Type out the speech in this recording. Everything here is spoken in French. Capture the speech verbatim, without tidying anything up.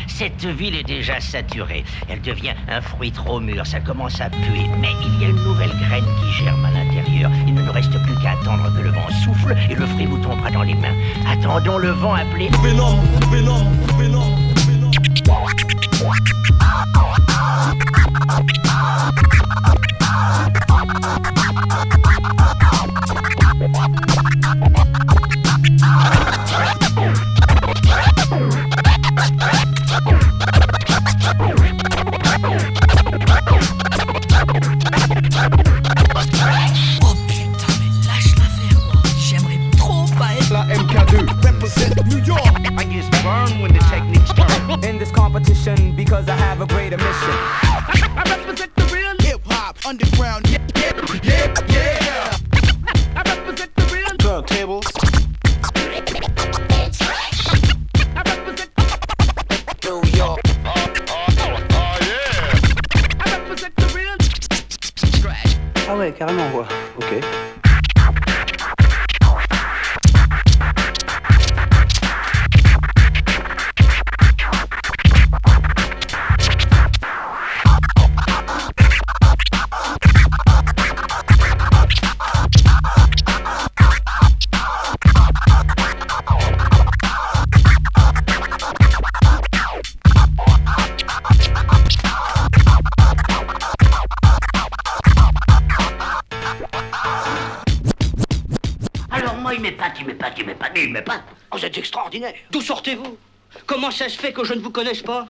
Cette ville est déjà saturée. Elle devient un fruit trop mûr, ça commence à puer. Mais il y a une nouvelle graine qui germe à l'intérieur. Il ne nous reste plus qu'à attendre que le vent souffle et le fruit vous tombera dans les mains. Attendons le vent appelé Venom, Venom, Venom, Venom. Oh putain, mais lâche l'affaire, moi. J'aimerais trop pas être La M K deux represent New York. I get burned when the techniques turn. In this competition because I have a greater mission. I represent the real Hip hop, underground, yeah, yeah, yeah, yeah. I represent the real Turntables. I represent New York. I represent the real scratch. Ah ouais, carrément, ouais. Ok. Alors moi, il m'épate, il m'épate, il m'épate, il m'épate. Oh, vous êtes extraordinaire. D'où sortez-vous? Comment ça se fait que je ne vous connaisse pas?